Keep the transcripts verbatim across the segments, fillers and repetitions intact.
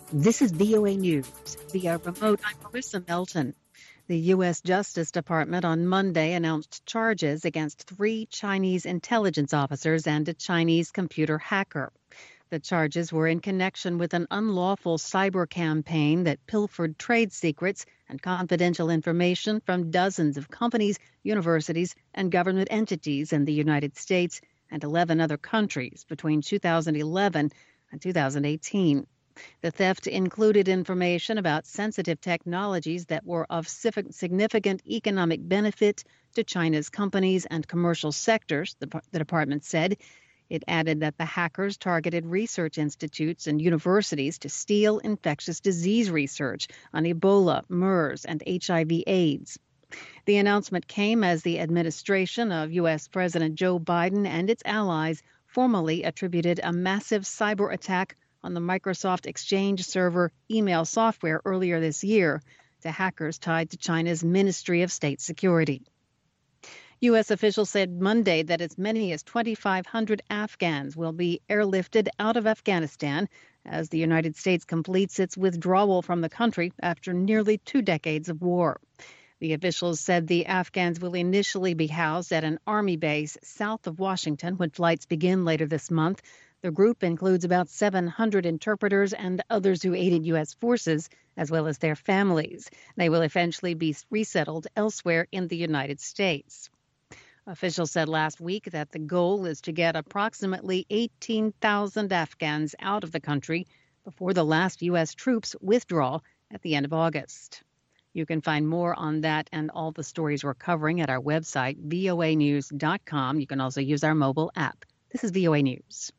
This is V O A News. Via remote, I'm Marissa Melton. The U S Justice Department on Monday announced charges against three Chinese intelligence officers and a Chinese computer hacker. The charges were in connection with an unlawful cyber campaign that pilfered trade secrets and confidential information from dozens of companies, universities, and government entities in the United States and eleven other countries between two thousand eleven and two thousand eighteen. The theft included information about sensitive technologies that were of significant economic benefit to China's companies and commercial sectors, the, the department said. It added that the hackers targeted research institutes and universities to steal infectious disease research on Ebola, MERS, and H I V AIDS. The announcement came as the administration of U S President Joe Biden and its allies formally attributed a massive cyber attack on the Microsoft Exchange server email software earlier this year to hackers tied to China's Ministry of State Security. U S officials said Monday that as many as twenty-five hundred Afghans will be airlifted out of Afghanistan as the United States completes its withdrawal from the country after nearly two decades of war. The officials said the Afghans will initially be housed at an army base south of Washington when flights begin later this month. The group includes about seven hundred interpreters and others who aided U S forces, as well as their families. They will eventually be resettled elsewhere in the United States. Officials said last week that the goal is to get approximately eighteen thousand Afghans out of the country before the last U S troops withdraw at the end of August. You can find more on that and all the stories we're covering at our website, V O A news dot com. You can also use our mobile app. This is V O A News.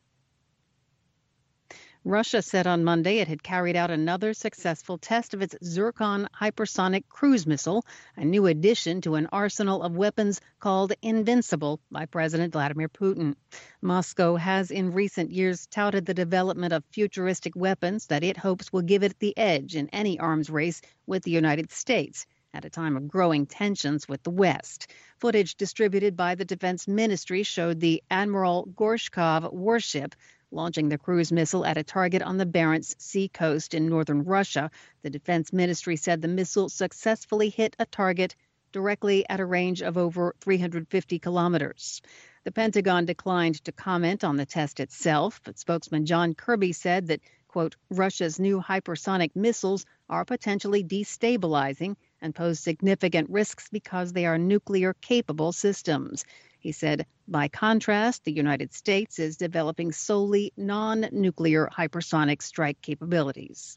Russia said on Monday it had carried out another successful test of its Zircon hypersonic cruise missile, a new addition to an arsenal of weapons called Invincible by President Vladimir Putin. Moscow has in recent years touted the development of futuristic weapons that it hopes will give it the edge in any arms race with the United States at a time of growing tensions with the West. Footage distributed by the Defense Ministry showed the Admiral Gorshkov warship launching the cruise missile at a target on the Barents Sea coast in northern Russia. The Defense Ministry said the missile successfully hit a target directly at a range of over three hundred fifty kilometers. The Pentagon declined to comment on the test itself, but spokesman John Kirby said that, quote, Russia's new hypersonic missiles are potentially destabilizing and pose significant risks because they are nuclear-capable systems. He said, by contrast, the United States is developing solely non-nuclear hypersonic strike capabilities.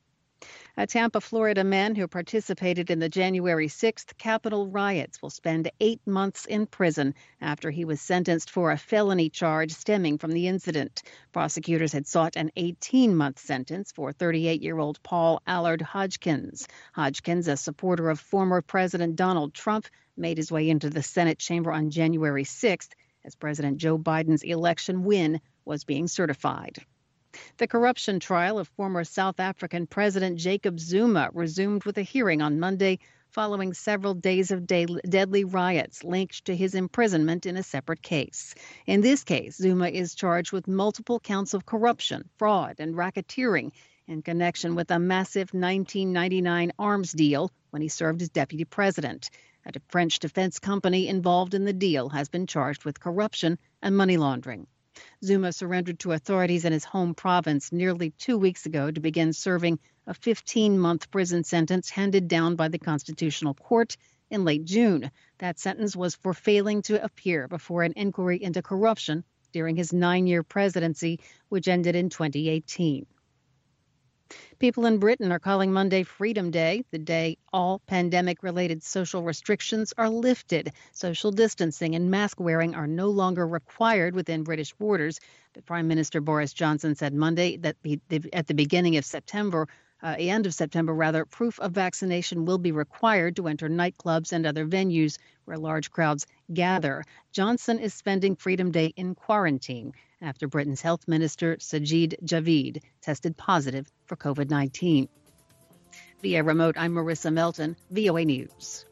A Tampa, Florida man who participated in the January sixth Capitol riots will spend eight months in prison after he was sentenced for a felony charge stemming from the incident. Prosecutors had sought an eighteen-month sentence for thirty-eight-year-old Paul Allard Hodgkins. Hodgkins, a supporter of former President Donald Trump, made his way into the Senate chamber on January sixth as President Joe Biden's election win was being certified. The corruption trial of former South African President Jacob Zuma resumed with a hearing on Monday following several days of de- deadly riots linked to his imprisonment in a separate case. In this case, Zuma is charged with multiple counts of corruption, fraud, and racketeering in connection with a massive nineteen ninety-nine arms deal when he served as deputy president. A French defense company involved in the deal has been charged with corruption and money laundering. Zuma surrendered to authorities in his home province nearly two weeks ago to begin serving a fifteen-month prison sentence handed down by the Constitutional Court in late June. That sentence was for failing to appear before an inquiry into corruption during his nine-year presidency, which ended in twenty eighteen. People in Britain are calling Monday Freedom Day, the day all pandemic-related social restrictions are lifted. Social distancing and mask wearing are no longer required within British borders. But Prime Minister Boris Johnson said Monday that at the beginning of September, uh, end of September rather, proof of vaccination will be required to enter nightclubs and other venues where large crowds gather. Johnson is spending Freedom Day in quarantine after Britain's Health Minister Sajid Javid tested positive for covid nineteen. Via remote, I'm Marissa Melton, V O A News.